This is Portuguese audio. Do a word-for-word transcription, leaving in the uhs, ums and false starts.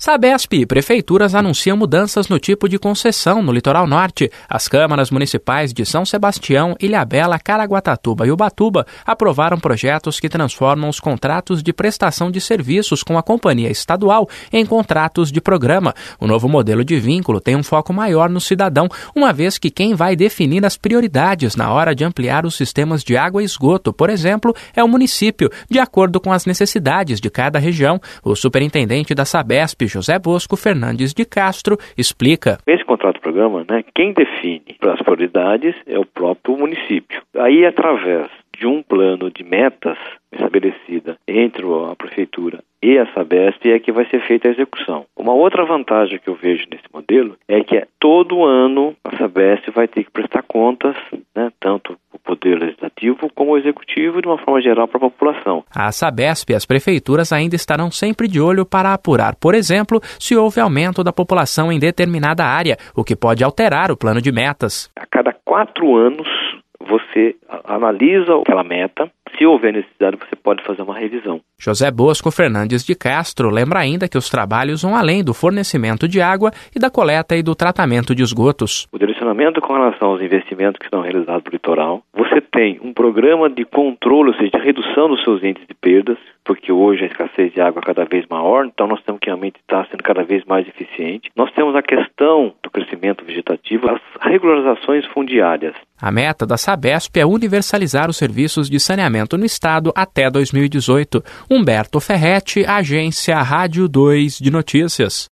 Sabesp e prefeituras anunciam mudanças no tipo de concessão no litoral norte. As câmaras municipais de São Sebastião, Ilhabela, Caraguatatuba e Ubatuba aprovaram projetos que transformam os contratos de prestação de serviços com a companhia estadual em contratos de programa. O novo modelo de vínculo tem um foco maior no cidadão, uma vez que quem vai definir as prioridades na hora de ampliar os sistemas de água e esgoto, por exemplo, é o município, de acordo com as necessidades de cada região. O superintendente da Sabesp, José Bosco Fernandes de Castro, explica. Esse contrato-programa, né, quem define as prioridades é o próprio município. Aí, através de um plano de metas estabelecida entre a prefeitura e a Sabesp, é que vai ser feita a execução. Uma outra vantagem que eu vejo nesse modelo é que todo ano a Sabesp vai ter que prestar contas, né, tanto o poder legislativo como o executivo, de uma forma geral para a população. A Sabesp e as prefeituras ainda estarão sempre de olho para apurar, por exemplo, se houve aumento da população em determinada área, o que pode alterar o plano de metas. A cada quatro anos, você analisa aquela meta. Se houver necessidade, você pode fazer uma revisão. José Bosco Fernandes de Castro lembra ainda que os trabalhos vão além do fornecimento de água e da coleta e do tratamento de esgotos. O direcionamento com relação aos investimentos que são realizados no litoral. Você tem um programa de controle, ou seja, de redução dos seus índices de perdas, porque hoje a escassez de água é cada vez maior, então nós temos que realmente estar sendo cada vez mais eficiente. Nós temos a questão do crescimento vegetativo, as regularizações fundiárias. A meta da Sabesp é universalizar os serviços de saneamento no estado até dois mil e dezoito. Humberto Ferretti, Agência Rádio dois de Notícias.